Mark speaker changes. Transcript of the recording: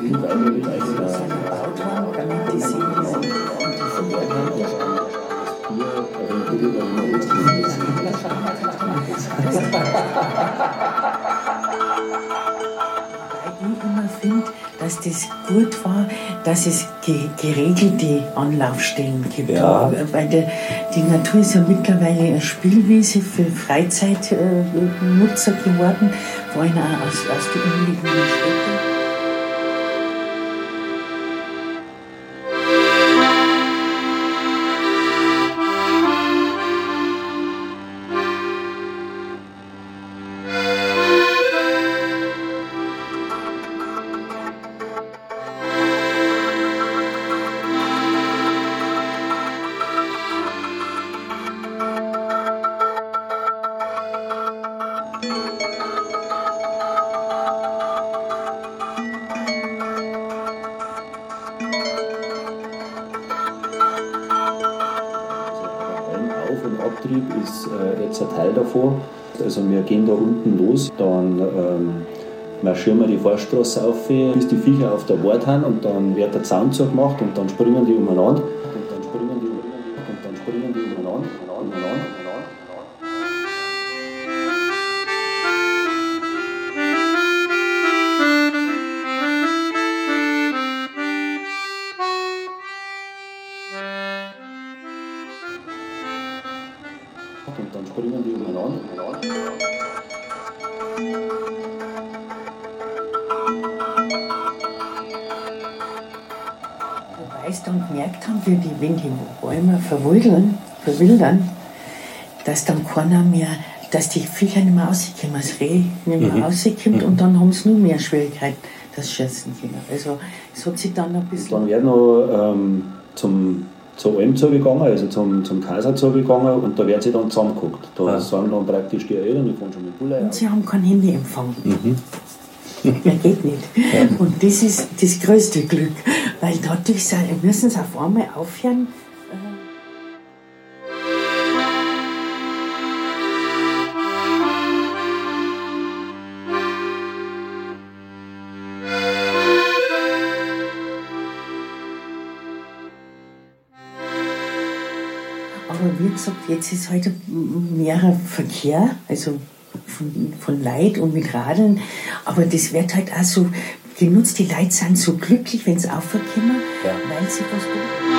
Speaker 1: Dass das gut war, dass es geregelte Anlaufstellen gibt.
Speaker 2: Ja.
Speaker 1: Weil die Natur ist ja mittlerweile eine Spielwiese für Freizeitnutzer geworden, vor allem auch aus den umliegenden Städten.
Speaker 2: Abtrieb ist jetzt ein Teil davon. Also wir gehen da unten los, dann marschieren wir die Fahrstraße auf, bis die Viecher auf der Wart haben und dann wird der Zaun zugemacht und dann springen die umeinander. Und dann springen die umeinander.
Speaker 1: Wobei es dann gemerkt haben, wenn die Bäume verwildern, dass dann keiner mehr, dass die Viecher nicht mehr rauskommen, das Reh nicht mehr rauskommt und dann haben sie nur mehr Schwierigkeiten, das schießen können. Also es hat sich dann ein bisschen...
Speaker 2: Dann wird noch zur Alm zugegangen, also zum Kaiser zugegangen und da wird sie dann zusammengeguckt. Da sagen dann praktisch die Eltern, die fahren schon mit Bulle.
Speaker 1: Und sie haben kein Handyempfang. Ja, geht nicht. Ja. Und das ist das größte Glück, weil dadurch müssen sie auf einmal aufhören. Aber wie gesagt, jetzt ist heute mehr Verkehr, also von Leid und mit Radeln. Aber das wird halt auch so genutzt. Die Leute sind so glücklich, wenn sie aufkommen, weil sie was tun.